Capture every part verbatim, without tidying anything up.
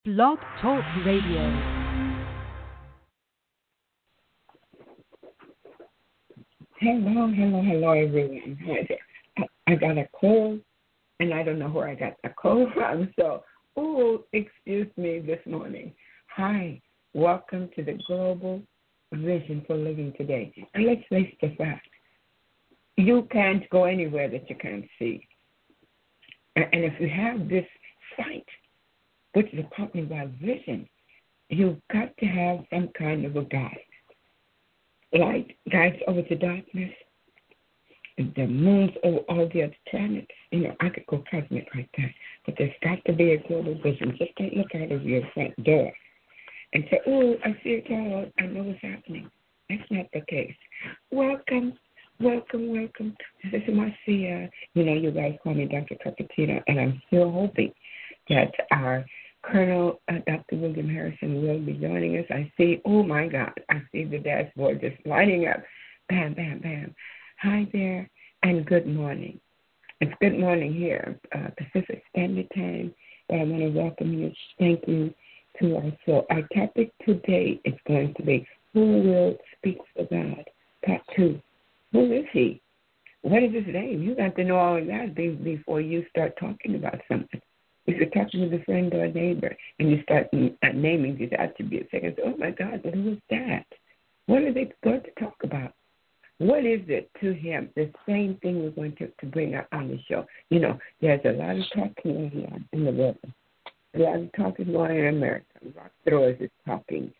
Blog Talk Radio. Hello, hello, hello, everyone. I, I got a cold, and I don't know where I got the cold from. So, oh, excuse me this morning. Hi, welcome to the Global Vision for Living Today. And let's face the fact, you can't go anywhere that you can't see. And, and if you have this sight, which is accompanied by vision, you've got to have some kind of a guide. Light guides over the darkness, and the moons over all the other planets. You know, I could go cosmic like that, but there's got to be a global vision. Just don't look out of your front door and say, oh, I see it all. I know what's happening. That's not the case. Welcome, welcome, welcome. This is Marcia. You know, you guys call me Doctor Cupertino, and I'm still hoping that our Colonel uh, Doctor William Harrison will be joining us. I see, oh my God, I see the dashboard just lighting up. Bam, bam, bam. Hi there, and good morning. It's good morning here, uh, Pacific Standard Time, but I want to welcome you. Thank you to our show. Our topic today is going to be, who will speak for God? Part two. Who is he? What is his name? You got to know all of that before you start talking about something. If you're talking with a friend or a neighbor and you start naming these attributes, they can say, oh, my God, but who is that? What are they going to talk about? What is it to him? The same thing we're going to, to bring up on the show. You know, there's a lot of talking going on in the world. A lot of talking going on in America. Rock throwers is talking.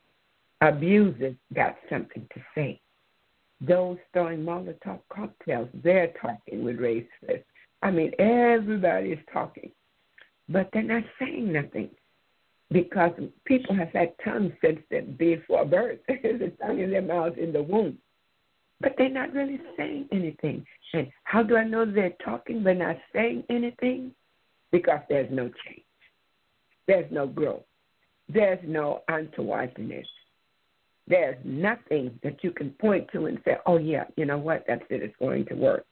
Abusers got something to say. Those throwing Molotov cocktails, they're talking with raised fists. I mean, everybody is talking. But they're not saying nothing because people have had tongues since before birth. There's a tongue in their mouth in the womb. But they're not really saying anything. And how do I know they're talking but not saying anything? Because there's no change. There's no growth. There's no ontowardness. There's nothing that you can point to and say, oh, yeah, you know what, that's it, it's going to work.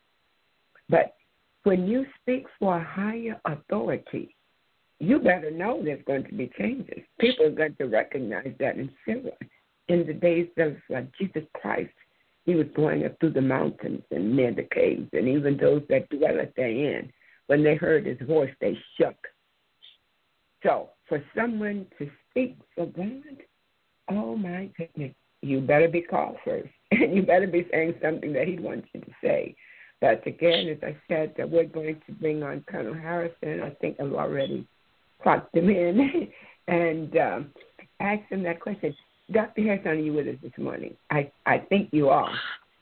But when you speak for a higher authority, you better know there's going to be changes. People are going to recognize that in Syria. In the days of uh, Jesus Christ, he was going up through the mountains and near the caves, and even those that dwelleth therein, when they heard his voice, they shook. So for someone to speak for God, oh, my goodness, you better be called first, and you better be saying something that he wants you to say. But again, as I said, that we're going to bring on Colonel Harrison. I think I've already clocked him in and um, asked him that question. Doctor Harrison, are you with us this morning? I, I think you are.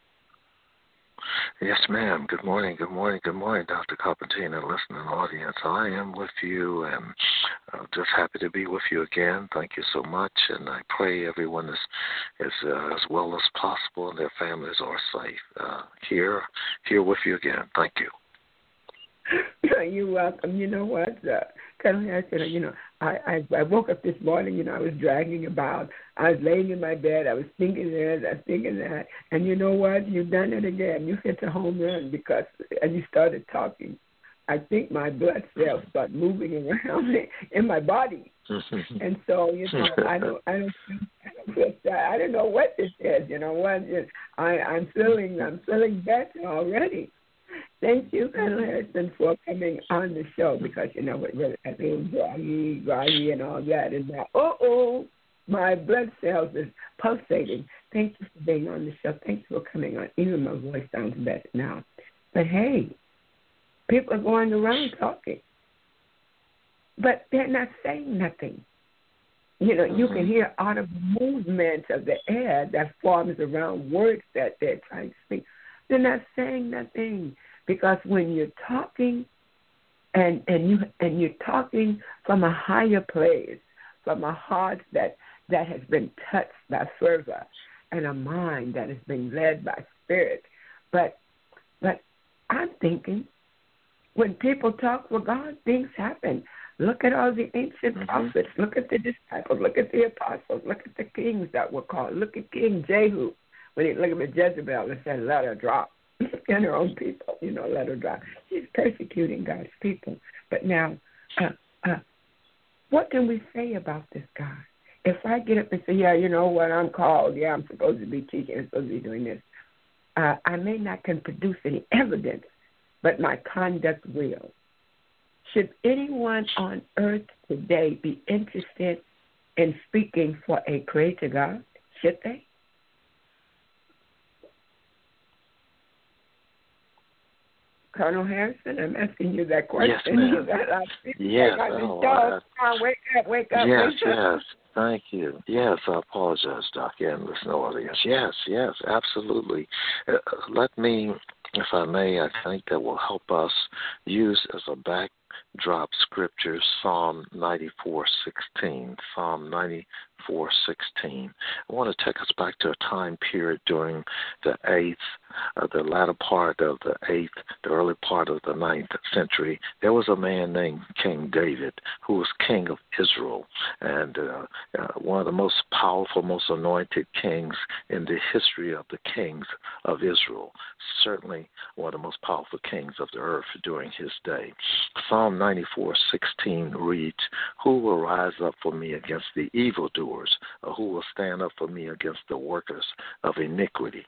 Yes, ma'am. Good morning, good morning, good morning, Doctor Cupertino, listening audience. I am with you, and uh, just happy to be with you again. Thank you so much, and I pray everyone is, is uh, as well as possible and their families are safe. Uh, here, here with you again. Thank you. You're welcome. You know what, uh, Colonel Harrison, you know, I, I, I woke up this morning, you know, I was dragging about. I was laying in my bed. I was thinking this, I was thinking that. And you know what? You've done it again. You hit the home run because as you started talking, I think my blood cells start moving around in my body. And so, you know, I don't, I don't, I don't feel sad. I don't know what this is. You know what? I, I'm feeling, I'm feeling better already. Thank you, Colonel Harrison, for coming on the show because, you know, with a little groggy, groggy and all that. And now, uh-oh, my blood cells is pulsating. Thank you for being on the show. Thank you for coming on. Even my voice sounds better now. But, hey, people are going around talking. But they're not saying nothing. You know, you can hear audible movement of the air that forms around words that they're trying to speak. They're not saying nothing because when you're talking and, and, you, and you're talking from a higher place, from a heart that, that has been touched by fervor and a mind that has been led by spirit. But, but I'm thinking when people talk for God, things happen. Look at all the ancient mm-hmm. prophets. Look at the disciples. Look at the apostles. Look at the kings that were called. Look at King Jehu. When he looked at Jezebel and said, let her drop. And her own people, you know, let her drop. She's persecuting God's people. But now, uh, uh, What can we say about this God? If I get up and say, yeah, you know what, I'm called, yeah, I'm supposed to be teaching, I'm supposed to be doing this, uh, I may not can produce any evidence, but my conduct will. Should anyone on earth today be interested in speaking for a creator God? Should they? Colonel Harrison, I'm asking you that question. Yes, ma'am. Yes. Oh, I, I, wake up, wake up. Yes, wake up. yes. Thank you. Yes, I apologize, Doc. Yeah, listen, audience. Yes, yes, absolutely. Uh, let me, if I may, I think that will help us use as a backdrop scripture Psalm ninety-four sixteen. Psalm ninety-four sixteen. I want to take us back to a time period during the eighth, uh, the latter part of the eighth, the early part of the ninth century. There was a man named King David who was king of Israel, and uh, uh, one of the most powerful, most anointed kings in the history of the kings of Israel. Certainly one of the most powerful kings of the earth during his day. Psalm ninety-four sixteen reads, "Who will rise up for me against the evildoers, or who will stand up for me against the workers of iniquity?"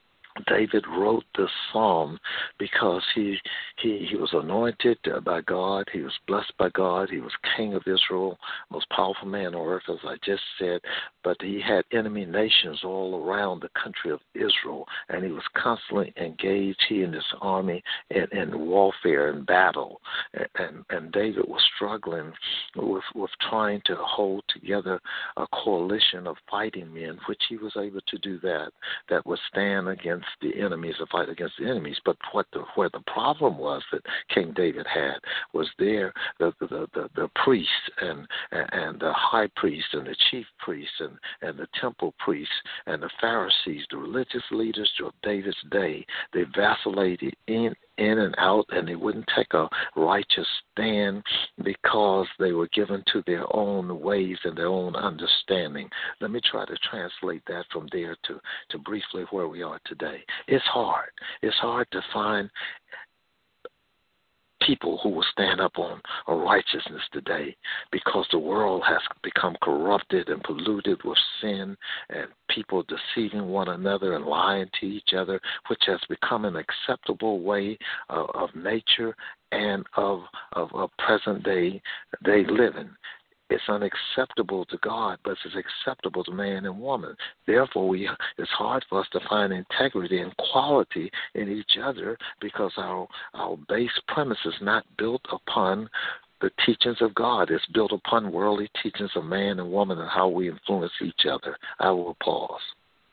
David wrote this psalm because he he he was anointed by God. He was blessed by God. He was king of Israel, most powerful man on earth, as I just said. But he had enemy nations all around the country of Israel, and he was constantly engaged, he and his army, in, in warfare and battle. And, and, and David was struggling with, with trying to hold together a coalition of fighting men, which he was able to do that, that would stand against the enemies and fight against the enemies. But what the, where the problem was that King David had was there the the, the, the priests and, and the high priest and the chief priests and, and the temple priests and the Pharisees, the religious leaders of David's day. They vacillated in in and out, and they wouldn't take a righteous stand because they were given to their own ways and their own understanding. Let me try to translate that from there to, to briefly where we are today. It's hard. It's hard to find people who will stand up on, on righteousness today because the world has become corrupted and polluted with sin and people deceiving one another and lying to each other, which has become an acceptable way of, of nature and of, of, of present day day living. It's unacceptable to God, but it's acceptable to man and woman. Therefore, we it's hard for us to find integrity and quality in each other because our our base premise is not built upon the teachings of God. It's built upon worldly teachings of man and woman and how we influence each other. I will pause.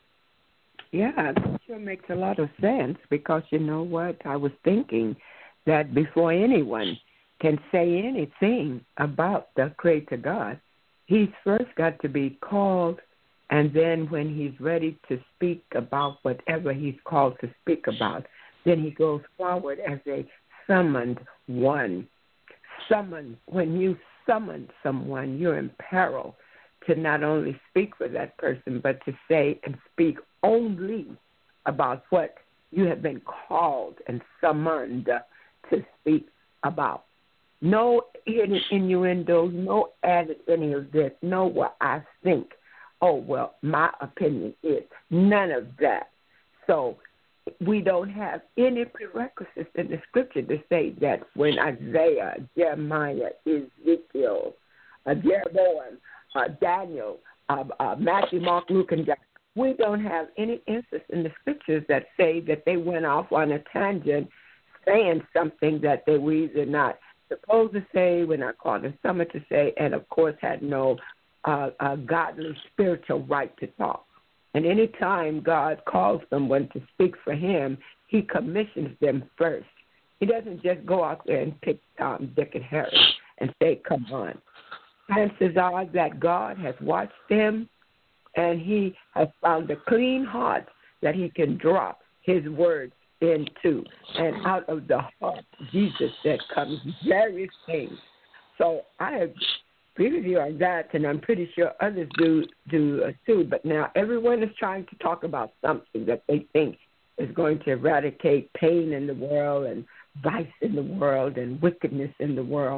Yeah, that sure makes a lot of sense because you know what? I was thinking that before anyone can say anything about the Creator God, he's first got to be called, and then when he's ready to speak about whatever he's called to speak about, then he goes forward as a summoned one. Summoned, when you summon someone, you're in peril to not only speak for that person, but to say and speak only about what you have been called and summoned to speak about. No hidden innuendos, no added any of this, no what I think. Oh, well, my opinion is none of that. So we don't have any prerequisites in the scripture to say that when Isaiah, Jeremiah, Ezekiel, uh, Jeroboam, uh, Daniel, uh, uh, Matthew, Mark, Luke, and John, we don't have any instance in the scriptures that say that they went off on a tangent saying something that they were either not supposed to say, we're not called to summon to say, and of course had no uh, uh, godly spiritual right to talk. And any time God calls someone to speak for him, he commissions them first. He doesn't just go out there and pick Tom, Dick, and Harry and say, come on. Chances are that God has watched them and he has found a clean heart that he can drop his words into, and out of the heart, Jesus said, comes various things. So I agree with you on that, and I'm pretty sure others do do uh, too. But now everyone is trying to talk about something that they think is going to eradicate pain in the world and vice in the world and wickedness in the world.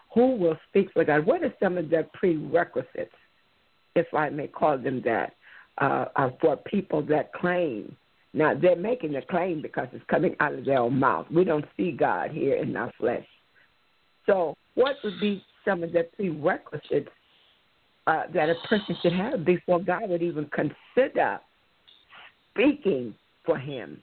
who will speak for God? What are some of the prerequisites, if I may call them that, uh, uh, for people that claim? Now, they're making the claim because it's coming out of their own mouth. We don't see God here in our flesh. So what would be some of the prerequisites uh, that a person should have before God would even consider speaking for him?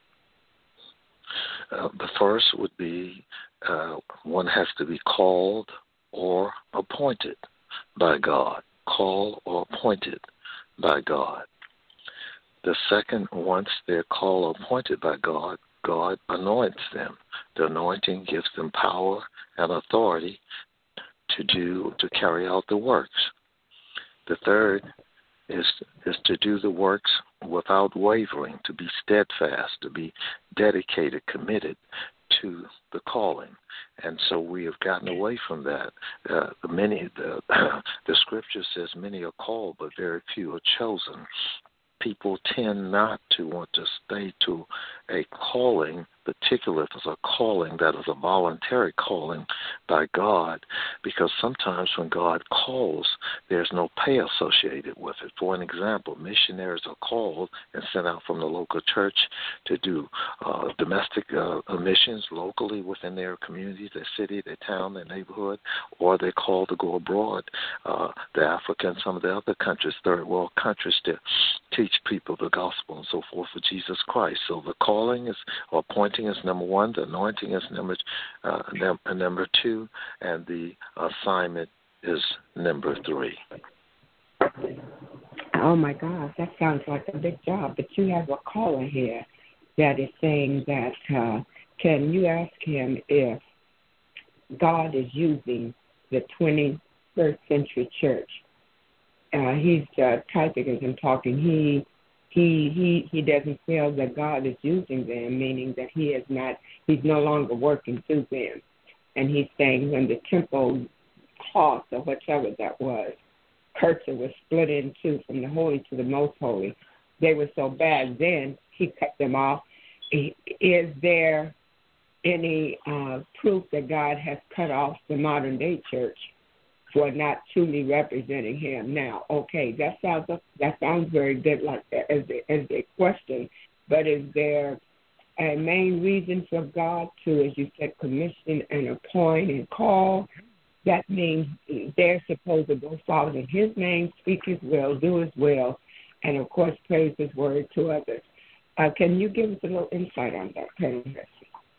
Uh, the first would be uh, one has to be called or appointed by God. Called or appointed by God. The second, once they're called or appointed by God, God anoints them. The anointing gives them power and authority to do to carry out the works. The third is is to do the works without wavering, to be steadfast, to be dedicated, committed to the calling. And so we have gotten away from that. Uh, the many the the scripture says many are called, but very few are chosen. People tend not to want to stay to a calling, particularly if it's a calling that is a voluntary calling by God, because sometimes when God calls, there's no pay associated with it. For an example, missionaries are called and sent out from the local church to do uh, domestic uh, missions locally within their community, their city, their town, their neighborhood, or they're called to go abroad, uh, the Africa and some of the other countries, third world countries, to teach people the gospel and so forth for Jesus Christ. So the calling is, or appointing is number one, the anointing is number uh, num- number two, and the assignment is number three. Oh, my God, that sounds like a big job. But you have a caller here that is saying that, uh, can you ask him if God is using the twenty-first century church? Uh, he's uh, typing as I'm talking. He he he he doesn't feel that God is using them, meaning that he is not. He's no longer working through them. And he's saying when the temple cost or whatever that was, culture was split in two from the holy to the most holy. They were so bad then, he cut them off. Is there any uh, proof that God has cut off the modern day church for not truly representing him? Now, okay, that sounds that sounds very good, like as a, as a question. But is there a main reason for God to, as you said, commission and appoint and call? That means they're supposed to go forward in his name, speak his will, do his will, and of course praise his word to others. Uh, can you give us a little insight on that, Colonel Hesse?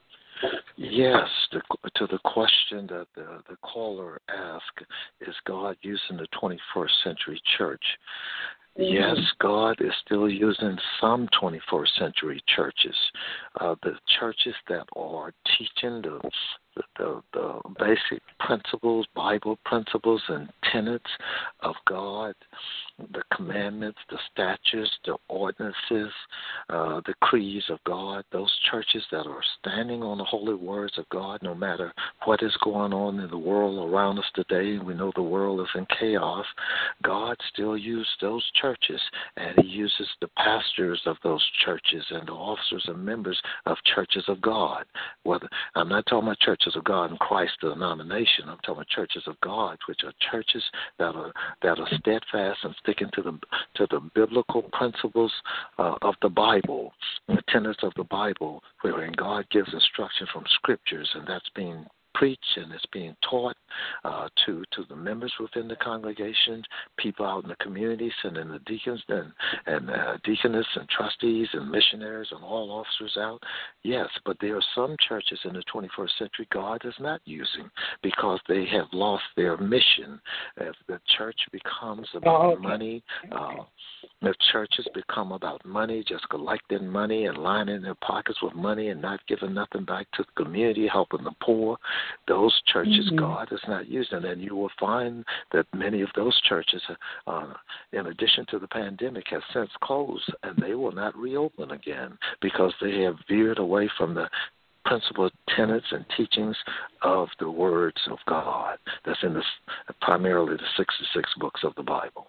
Yes, the, to the question that the, the caller asked, is God using the twenty-first century church? Mm-hmm. Yes, God is still using some twenty-first century churches. Uh, the churches that are teaching the, the, the, the basic principles, Bible principles and tenets of God, the commandments, the statutes, the ordinances, uh, the creeds of God, those churches that are standing on the holy words of God, no matter what is going on in the world around us today. We know the world is in chaos. God still uses those churches, and he uses the pastors of those churches and the officers and members of churches of God. Whether I'm not talking about churches of God in Christ the denomination. I'm talking about churches of God, which are churches that are that are steadfast and sticking to the to the biblical principles uh, of the Bible, the tenets of the Bible, wherein God gives instruction from scriptures, and that's being preached and it's being taught uh, to to the members within the congregation, people out in the communities, and in the deacons and and uh, deaconess and trustees and missionaries and all officers out. Yes, but there are some churches in the twenty-first century God is not using because they have lost their mission. If the church becomes about oh, okay. money, uh, if churches become about money, just collecting money and lining their pockets with money and not giving nothing back to the community, helping the poor, those churches mm-hmm. God is not using. And you will find that many of those churches, uh, in addition to the pandemic, have since closed, and they will not reopen again because they have veered away from the principal tenets and teachings of the words of God. That's in the, primarily the sixty-six books of the Bible.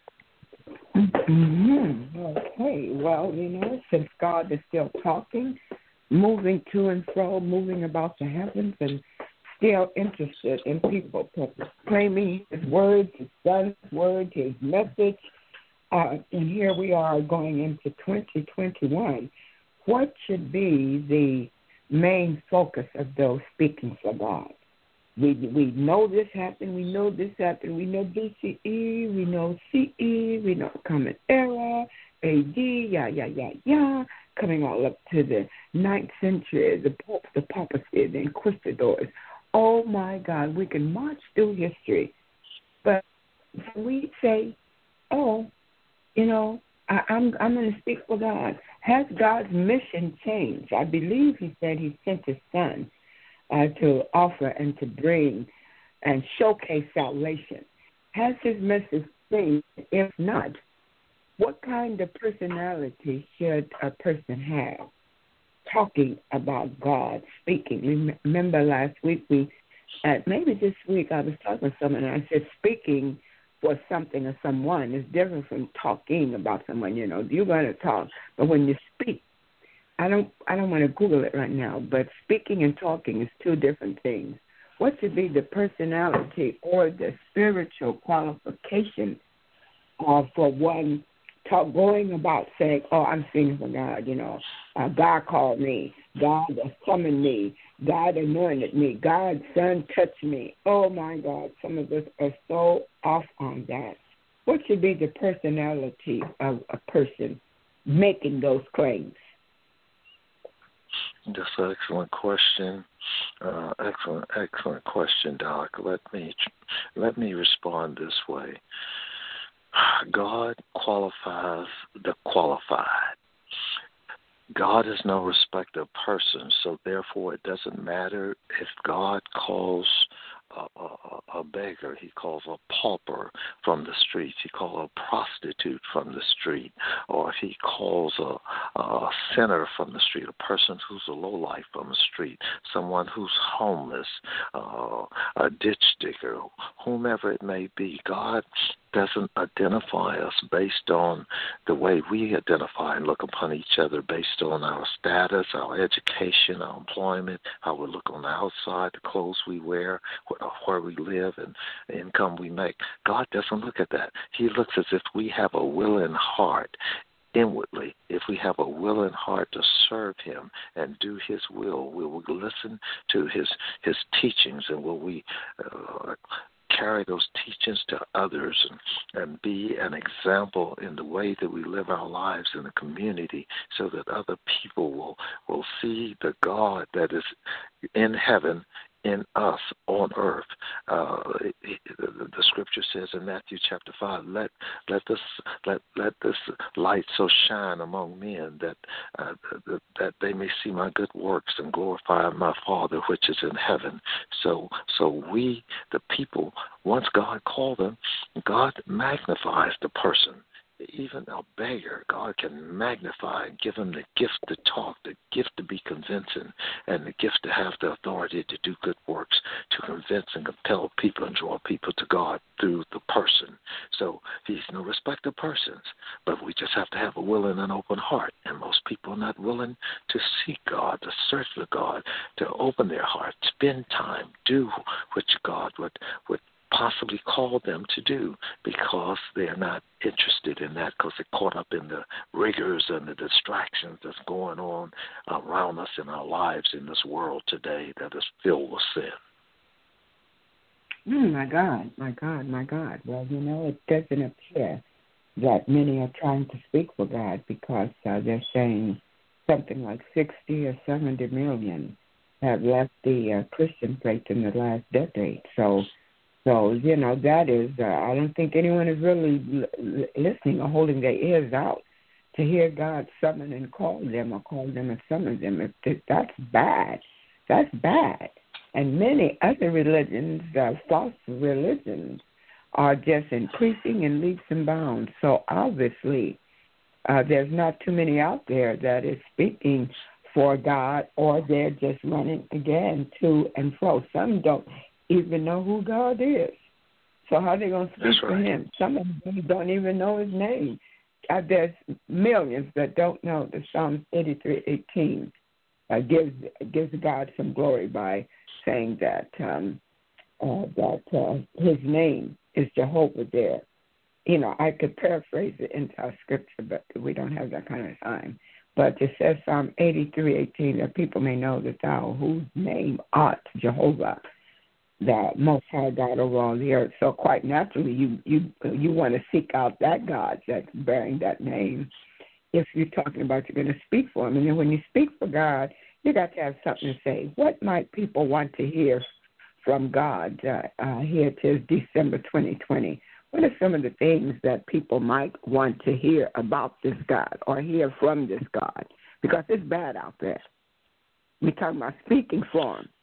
Mm-hmm. Okay. Well, you know, since God is still talking, moving to and fro, moving about the heavens, and still interested in people proclaiming his words, his son's word, his message. Uh, and here we are going into twenty twenty-one. What should be the main focus of those speaking for God? We we know this happened, we know this happened, we know B C E, we know C E, we know Common Era, A D, yeah, yeah, yeah, yeah, coming all up to the ninth century, the popes, the papacy, the inquisitors. Oh, my God, we can march through history. But we say, oh, you know, I, I'm I'm going to speak for God. Has God's mission changed? I believe he said he sent his son uh, to offer and to bring and showcase salvation. Has his message changed? If not, what kind of personality should a person have talking about God, speaking? Remember last week, we, uh, maybe this week, I was talking to someone and I said speaking for something or someone is different from talking about someone. You know, you're going to talk, but when you speak, I don't I don't want to Google it right now, but speaking and talking is two different things. What should be the personality or the spiritual qualification uh, for one talk, going about saying, oh, I'm speaking for God, you know, uh, God called me, God summoned me, God anointed me, God's son touched me. Oh, my God, some of us are so off on that. What should be the personality of a person making those claims? That's an excellent question. Uh, excellent, excellent question, Doc. Let me let me respond this way. God qualifies the qualified. God is no respecter of persons, so therefore it doesn't matter if God calls a, a, a beggar, he calls a pauper from the streets, he calls a prostitute from the street, or if he calls a, a sinner from the street, a person who's a lowlife from the street, someone who's homeless, uh, a ditch digger, whomever it may be. God doesn't identify us based on the way we identify and look upon each other, based on our status, our education, our employment, how we look on the outside, the clothes we wear, where we live, and the income we make. God doesn't look at that. He looks as if we have a willing heart inwardly. If we have a willing heart to serve him and do his will, will we listen to his his teachings, and will we uh, carry those teachings to others and, and be an example in the way that we live our lives in the community, so that other people will, will see the God that is in heaven in us on earth. Uh, it, it, the, the scripture says in Matthew chapter five, let let this let let this light so shine among men that uh, that, that they may see my good works and glorify my Father which is in heaven. So so we, the people, once God called them, God magnifies the person. Even a beggar, God can magnify and give him the gift to talk, the gift to be convincing, and the gift to have the authority to do good works, to convince and compel people and draw people to God through the person. So he's no respecter of persons, but we just have to have a willing and open heart. And most people are not willing to seek God, to search for God, to open their heart, spend time, do what God would, would possibly call them to do, because they're not interested in that, because they're caught up in the rigors and the distractions that's going on around us in our lives in this world today that is filled with sin. Mm, my God, my God, my God. Well, you know, it doesn't appear that many are trying to speak for God, because uh, they're saying something like sixty or seventy million have left the uh, Christian faith in the last decade. So So, you know, that is, uh, I don't think anyone is really l- listening or holding their ears out to hear God summon and call them, or call them and summon them. If that's bad. That's bad. And many other religions, uh, false religions, are just increasing in leaps and bounds. So obviously, uh, there's not too many out there that is speaking for God, or they're just running again to and fro. Some don't even know who God is. So how are they going to speak That's right. for him? Some of them don't even know his name. Uh, there's millions that don't know the Psalm eighty-three eighteen. uh, gives gives God some glory by saying that um, uh, that uh, His name is Jehovah there. You know, I could paraphrase it into our scripture, but we don't have that kind of time. But it says Psalm eighty-three eighteen that people may know that thou, whose name art Jehovah, the Most High God over all the earth. So quite naturally, you you you want to seek out that God that's bearing that name. If you're talking about you're going to speak for Him, and then when you speak for God, you got to have something to say. What might people want to hear from God? Uh, uh, here it is, December twenty twenty. What are some of the things that people might want to hear about this God or hear from this God? Because it's bad out there. We're talking about speaking for Him.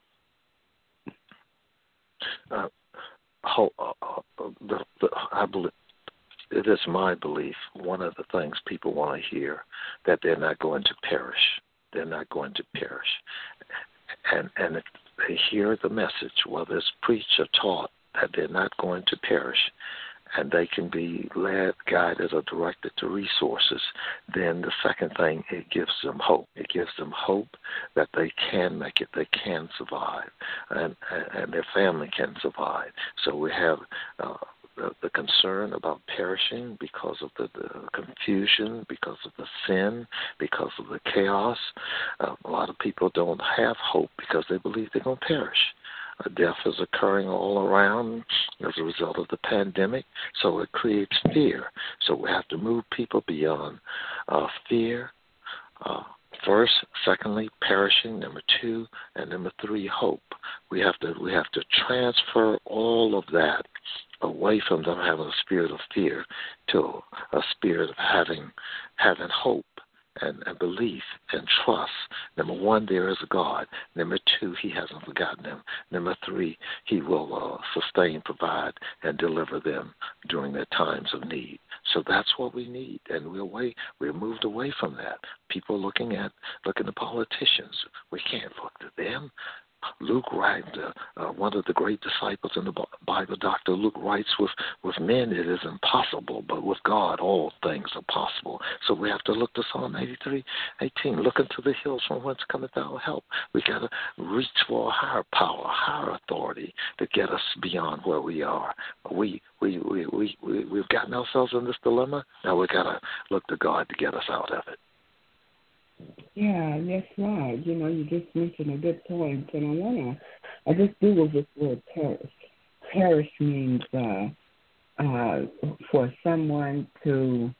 Uh, ho, uh, uh, the, the, I believe, it is my belief, one of the things people want to hear, that they're not going to perish. They're not going to perish. And, and if they hear the message, whether it's preached or taught, that they're not going to perish, and they can be led, guided, or directed to resources, then the second thing, it gives them hope. It gives them hope that they can make it, they can survive, and, and their family can survive. So we have uh, the, the concern about perishing because of the, the confusion, because of the sin, because of the chaos. Uh, a lot of people don't have hope because they believe they're going to perish. Death is occurring all around as a result of the pandemic, so it creates fear. So we have to move people beyond uh, fear, uh, first, secondly, perishing, number two, and number three, hope. We have to we have to transfer all of that away from them having a spirit of fear to a spirit of having having hope. And, and belief and trust. Number one, there is a God. Number two, He hasn't forgotten them. Number three, He will uh, sustain, provide, and deliver them during their times of need. So that's what we need, and we're away, we're moved away from that. People looking at looking at politicians. We can't look to them. Luke writes, uh, uh, one of the great disciples in the Bible, Doctor Luke writes, with, with men it is impossible, but with God all things are possible. So we have to look to Psalm eighty-three eighteen, look into the hills from whence cometh our help. We got to reach for a higher power, higher authority to get us beyond where we are. We, we, we, we, we, we've gotten ourselves in this dilemma. Now we got to look to God to get us out of it. Yeah, that's right. You know, you just mentioned a good point, and I wanna, I just Googled this word perish. Perish means uh, uh, for someone to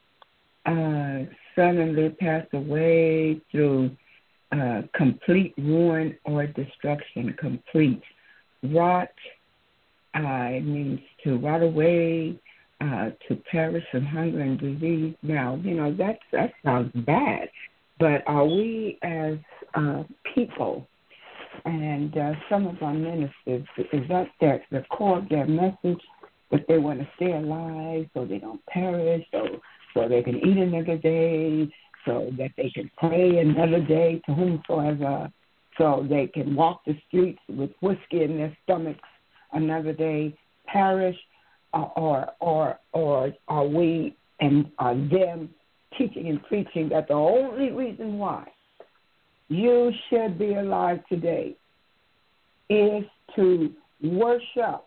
uh, suddenly pass away through uh, complete ruin or destruction. Complete rot. Uh, it means to rot away, uh, to perish from hunger and disease. Now, you know that that sounds bad. But are we as uh, people and uh, some of our ministers, is that their, the core of their message, that they want to stay alive so they don't perish, so, so they can eat another day, so that they can pray another day to whomsoever, so they can walk the streets with whiskey in their stomachs another day, perish, uh, or, or, or are we and are them teaching and preaching that the only reason why you should be alive today is to worship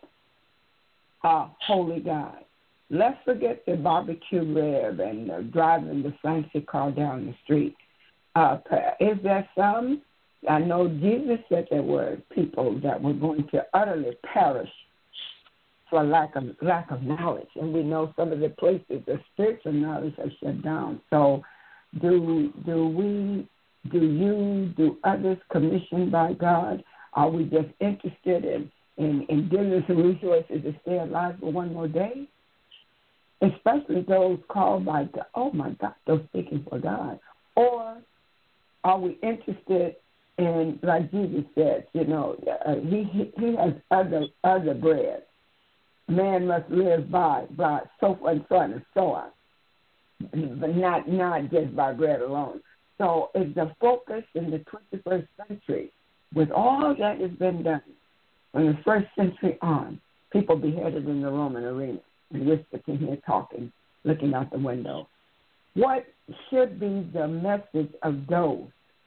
a holy God. Let's forget the barbecue rib and uh, driving the fancy car down the street. Uh, is there some? I know Jesus said there were people that were going to utterly perish for lack of lack of knowledge, and we know some of the places the spiritual knowledge has shut down. So, do do we, do you, do others commissioned by God? Are we just interested in in, in giving some resources to stay alive for one more day? Especially those called by God. Oh my God, those speaking for God. Or are we interested in, like Jesus said, you know, uh, he he has other other bread. Man must live by, by so forth and so on and so on, but not, not just by bread alone. So is the focus in the twenty-first century, with all that has been done from the first century on, people beheaded in the Roman arena, and we're sitting here talking, looking out the window. What should be the message of those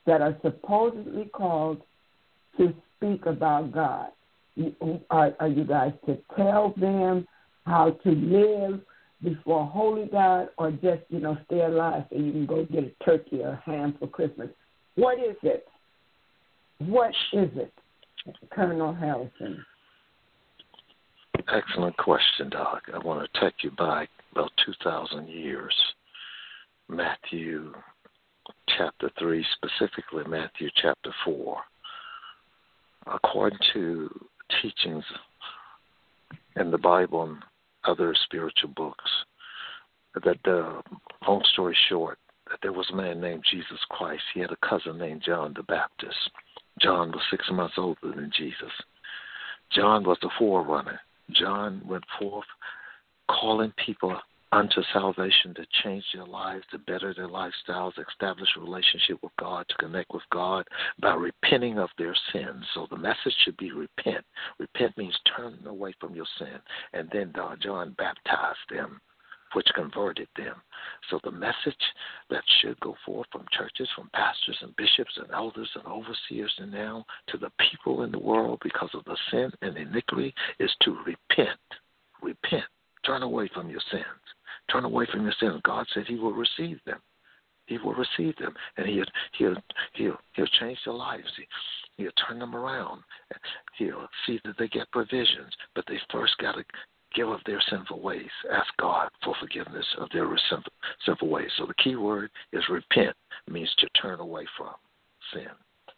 that are supposedly called to speak about God? Are, are you guys to tell them how to live before a holy God, or just, you know, stay alive so you can go get a turkey or a ham for Christmas? What is it? What is it, Colonel Harrison? Excellent question, Doc. I want to take you back about two thousand years. Matthew chapter three, specifically Matthew chapter four. According to teachings in the Bible and other spiritual books, that uh, long story short, that there was a man named Jesus Christ. He had a cousin named John the Baptist. John was six months older than Jesus. John was the forerunner. John went forth calling people unto salvation, to change their lives, to better their lifestyles, establish a relationship with God, to connect with God by repenting of their sins. So the message should be repent. Repent means turn away from your sin. And then uh, John baptized them, which converted them. So the message that should go forth from churches, from pastors and bishops and elders and overseers and now to the people in the world because of the sin and iniquity is to repent. Repent. Turn away from your sins. Turn away from your sins. God said he will receive them. He will receive them, and he'll he'll he'll he'll change their lives. He, he'll turn them around. He'll see that they get provisions, but they first got to give up their sinful ways. Ask God for forgiveness of their sinful, sinful ways. So the key word is repent. It means to turn away from sin.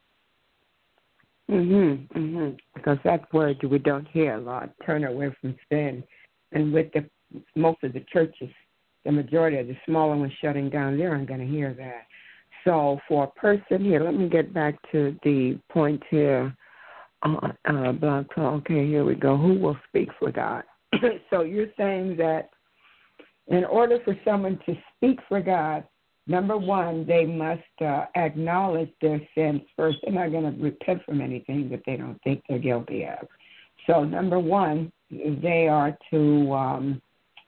Mhm, mhm. Because that word we don't hear a lot. Turn away from sin. And with the most of the churches, the majority of the smaller ones shutting down, they aren't going to hear that. So for a person here, let me get back to the point here. Uh, uh, Blog Talk. Okay, here we go. Who will speak for God? So you're saying that in order for someone to speak for God, number one, they must uh, acknowledge their sins first. They're not going to repent from anything that they don't think they're guilty of. So number one, they are to, um,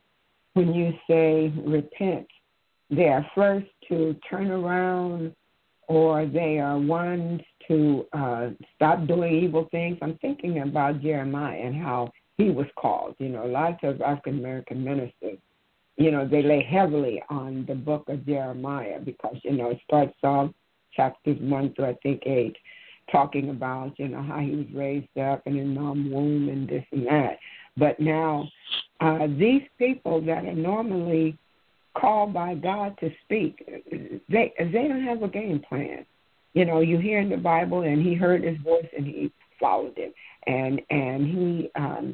when you say repent, they are first to turn around, or they are ones to uh, stop doing evil things. I'm thinking about Jeremiah and how he was called. You know, lots of African-American ministers, you know, they lay heavily on the book of Jeremiah because, you know, it starts off chapters one through, I think, eight, talking about, you know, how he was raised up and in mom's womb and this and that. But now uh, these people that are normally called by God to speak, they they don't have a game plan. You know, you hear in the Bible, and he heard his voice and he followed him, and and he um,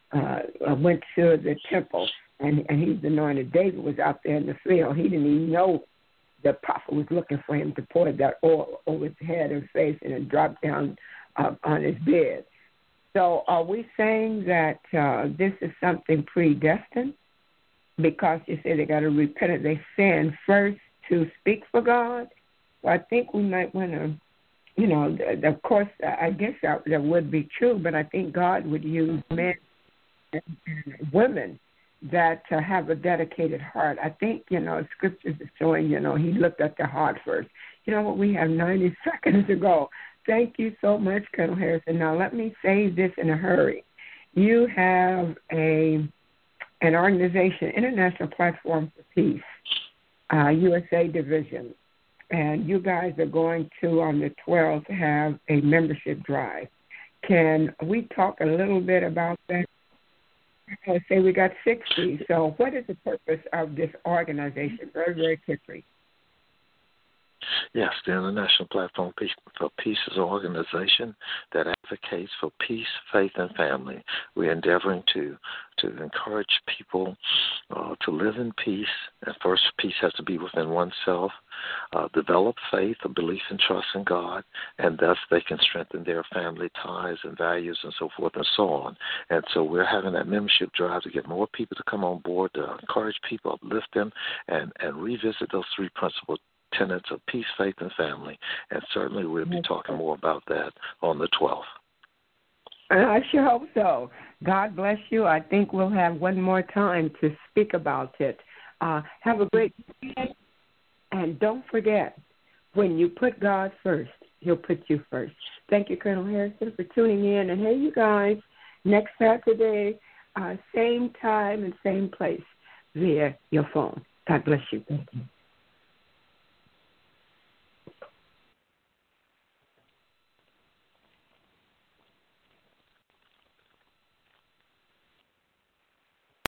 uh, went to the temple, and, and he's anointed. David was out there in the field. He didn't even know the prophet was looking for him to pour that oil over his head and face and it dropped down uh, on his bed. So are we saying that uh, this is something predestined? Because you say they got to repent of their sin first to speak for God? Well, I think we might want to, you know, of course, I guess that, that would be true, but I think God would use men and women that uh, have a dedicated heart. I think, you know, scriptures are showing, you know, he looked at the heart first. You know what, we have ninety seconds to go. Thank you so much, Colonel Harrison. Now, let me say this in a hurry. You have a an organization, International Platform for Peace, uh, U S A Division, and you guys are going to, on the twelfth, have a membership drive. Can we talk a little bit about that? I say we got sixty. So what is the purpose of this organization? Very, very quickly. Yes, the International Platform for Peace is an organization that advocates for peace, faith, and family. We're endeavoring to to encourage people uh, to live in peace. And first, peace has to be within oneself, uh, develop faith, a belief and trust in God, and thus they can strengthen their family ties and values and so forth and so on. And so we're having that membership drive to get more people to come on board, to encourage people, uplift them, and, and revisit those three principles. Tenets of peace, faith, and family. And certainly we'll be talking more about that on the twelfth. I sure hope so. God bless you. I think we'll have one more time to speak about it. Uh, have a great day. And don't forget, When you put God first, he'll put you first. Thank you, Colonel Harrison, for tuning in. And hey, you guys, next Saturday, uh, same time and same place via your phone. God bless you. Thank you.